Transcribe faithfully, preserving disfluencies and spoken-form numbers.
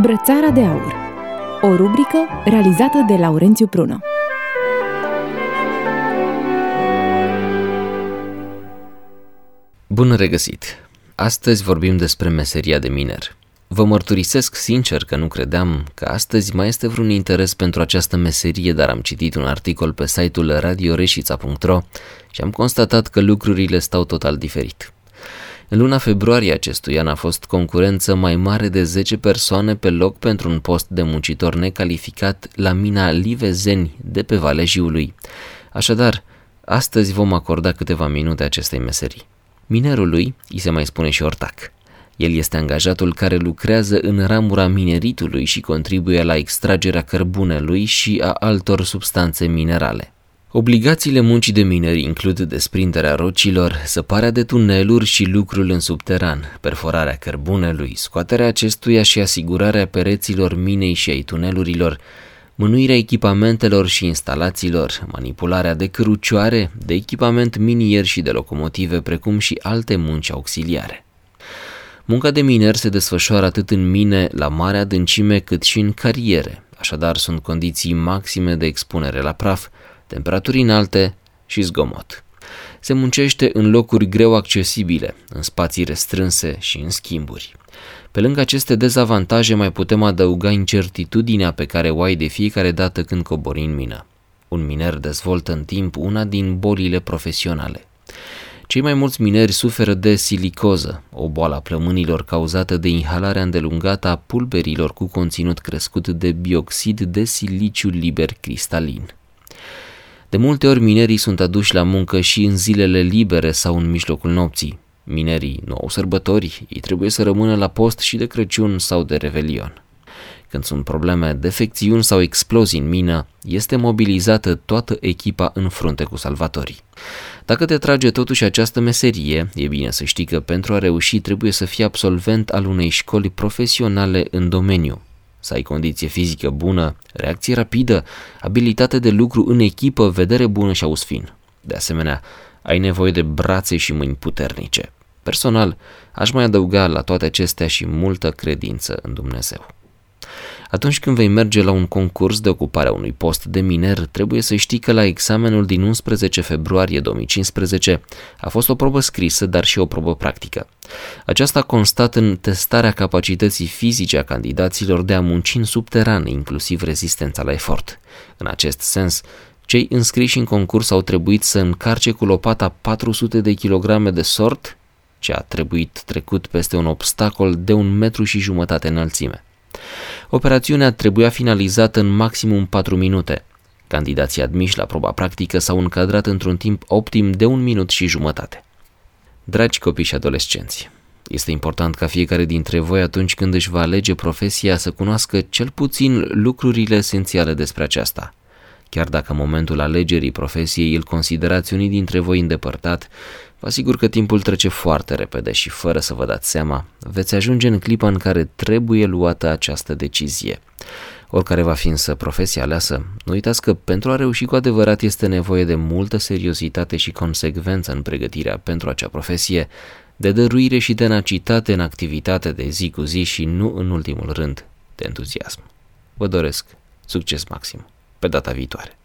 Brățara de aur, o rubrică realizată de Laurențiu Prună. Bun regăsit! Astăzi vorbim despre meseria de miner. Vă mărturisesc sincer că nu credeam că astăzi mai este vreun interes pentru această meserie, dar am citit un articol pe site-ul radio reșița punct ro și am constatat că lucrurile stau total diferit. În luna februarie acestui an a fost concurență mai mare de zece persoane pe loc pentru un post de muncitor necalificat la mina Livezeni de pe Valea Jiului. Așadar, astăzi vom acorda câteva minute acestei meserii. Minerului îi se mai spune și ortac. El este angajatul care lucrează în ramura mineritului și contribuie la extragerea cărbunelui și a altor substanțe minerale. Obligațiile muncii de mineri includ desprinderea rocilor, săparea de tuneluri și lucrul în subteran, perforarea cărbunelui, scoaterea acestuia și asigurarea pereților minei și ai tunelurilor, mânuirea echipamentelor și instalațiilor, manipularea de cărucioare, de echipament minier și de locomotive, precum și alte munci auxiliare. Munca de miner se desfășoară atât în mine la mare adâncime cât și în cariere, așadar sunt condiții maxime de expunere la praf, temperaturi înalte și zgomot. Se muncește în locuri greu accesibile, în spații restrânse și în schimburi. Pe lângă aceste dezavantaje mai putem adăuga incertitudinea pe care o ai de fiecare dată când cobori în mină. Un miner dezvoltă în timp una din bolile profesionale. Cei mai mulți mineri suferă de silicoză, o boală a plămânilor cauzată de inhalarea îndelungată a pulberilor cu conținut crescut de bioxid de siliciu liber cristalin. De multe ori minerii sunt aduși la muncă și în zilele libere sau în mijlocul nopții. Minerii nu au sărbători, ei trebuie să rămână la post și de Crăciun sau de Revelion. Când sunt probleme, defecțiuni sau explozii în mină, este mobilizată toată echipa în frunte cu salvatorii. Dacă te trage totuși această meserie, e bine să știi că pentru a reuși trebuie să fii absolvent al unei școli profesionale în domeniu. Să ai condiție fizică bună, reacție rapidă, abilitate de lucru în echipă, vedere bună și auz fin. De asemenea, ai nevoie de brațe și mâini puternice. Personal, aș mai adăuga la toate acestea și multă credință în Dumnezeu. Atunci când vei merge la un concurs de ocupare a unui post de miner, trebuie să știi că la examenul din unsprezece februarie două mii cincisprezece a fost o probă scrisă, dar și o probă practică. Aceasta a constat în testarea capacității fizice a candidaților de a munci în subteran, inclusiv rezistența la efort. În acest sens, cei înscriși în concurs au trebuit să încarce cu lopata patru sute de kilograme de sort, ce a trebuit trecut peste un obstacol de un metru și jumătate înălțime. Operațiunea trebuia finalizată în maximum patru minute. Candidații admiși la proba practică s-au încadrat într-un timp optim de un minut și jumătate. Dragi copii și adolescenți, este important ca fiecare dintre voi atunci când își va alege profesia să cunoască cel puțin lucrurile esențiale despre aceasta. Chiar dacă în momentul alegerii profesiei îl considerați unii dintre voi îndepărtat, vă asigur că timpul trece foarte repede și fără să vă dați seama, veți ajunge în clipa în care trebuie luată această decizie. Oricare va fi însă profesia aleasă, nu uitați că pentru a reuși cu adevărat este nevoie de multă seriozitate și consecvență în pregătirea pentru acea profesie, de dăruire și tenacitate în activitate de zi cu zi și nu în ultimul rând de entuziasm. Vă doresc succes maxim! Pe data viitoare!